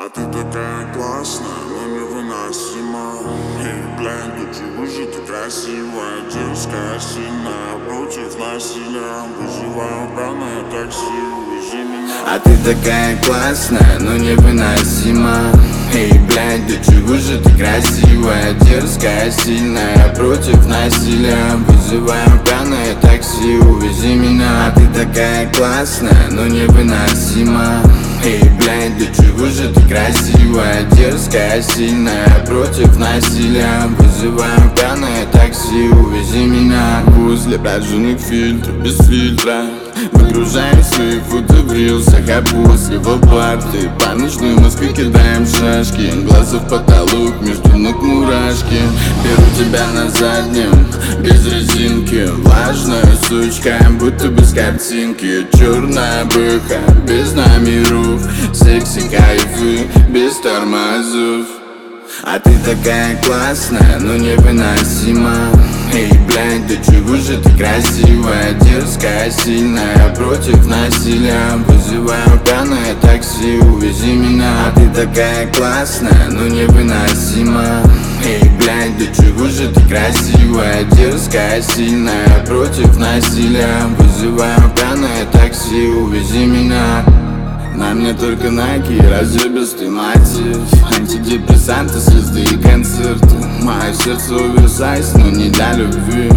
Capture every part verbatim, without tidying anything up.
А ты такая классная, но невыносима. Эй, блядь, да чего же ты красивая, дерзкая, сильная, против насилия. Вызываю пьяное такси, увези меня. А ты такая классная, но невыносима. Эй, блядь, да чего же ты красивая, дерзкая, сильная, против насилия. Вызываю пьяное такси, увези меня. А ты такая классная, но невыносима. Эй, блядь, да чего же ты красивая, дерзкая, сильная, против насилия. Вызываю пьяное такси, увези меня. Возле прожженных фильтров, без фильтра выгружаем свои фото в рилсах, а после в апарты по ночной Москве кидаем шашки. Глаза в потолок, между ног мурашки. Беру тебя на заднем, без резинки. Влажная сучка, будто без картинки. Черная быха, без номеров. Секси кайфы, без тормозов. А ты такая классная, но невыносима. Эй, блядь, да чего же ты красивая, дерзкая, сильная, против насилия. Вызываю пьяное такси, увези меня. А ты такая классная, но невыносима. Эй, блядь, да чего же ты красивая, дерзкая, сильная, против насилия. Вызываю пьяное такси, увези меня. На мне только Nike, разъебистый мотив. Антидепрессанты, слезы и концерты. Мое сердце оверсайз, но не для любви.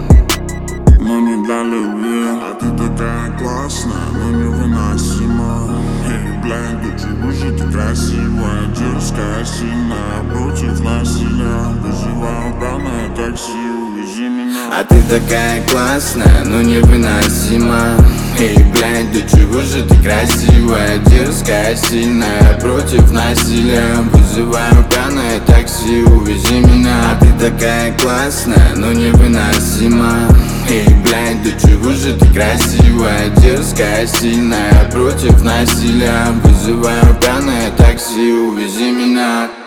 Но не для любви. А ты такая классная, но невыносима. Эй, блядь, да чего же ты красивая, дерзкая, сильная, против насилия. Вызываю пьяное такси, увези меня. А ты такая классная, но невыносима. Эй, блядь, да чего же ты красивая, дерзкая, сильная, против насилия. Вызываю пьяное такси, увези меня. А ты такая классная, но невыносима. Эй, блядь, да чего же ты красивая, дерзкая, сильная, против насилия. Вызываю пьяное такси, увези меня.